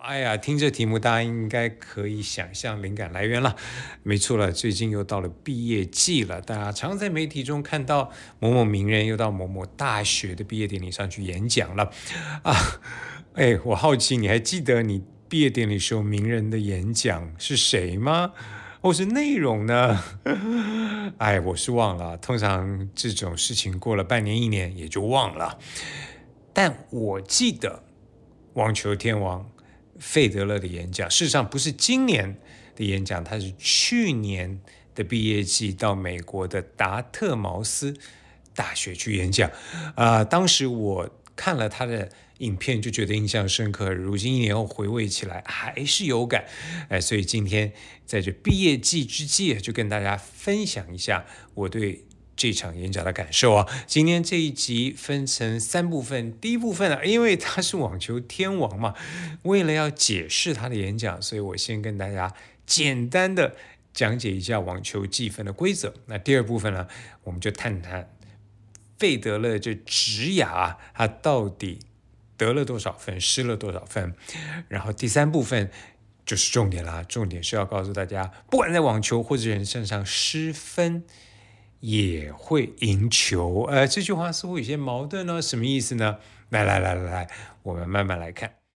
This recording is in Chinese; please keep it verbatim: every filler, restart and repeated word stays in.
哎呀，听这题目，大家应该可以想象灵感来源了。没错了，最近又到了毕业季了，大家常在媒体中看到某某名人又到某某大学的毕业典礼上去演讲了啊。哎，我好奇，你还记得你毕业典礼时候名人的演讲是谁吗？或是内容呢？哎，我是忘了，通常这种事情过了半年一年也就忘了。但我记得网球天王费德勒的演讲，事实上不是今年的演讲，他是去年的毕业季到美国的达特茅斯大学去演讲。啊、呃，当时我看了他的影片就觉得印象深刻，如今一年后回味起来还是有感。哎，所以今天在这毕业季之际，就跟大家分享一下我对这场演讲的感受啊。今天这一集分成三部分，第一部分啊，因为他是网球天王嘛，为了要解释他的演讲，所以我先跟大家简单的讲解一下网球计分的规则。那第二部分呢，我们就探探费德勒这职涯啊，他到底得了多少分，失了多少分。然后第三部分就是重点啦，重点是要告诉大家，不管在网球或者人身上失分也会赢球。呃，这句话似乎有些矛盾呢，什么意思呢？来来来来来，我们慢慢来看。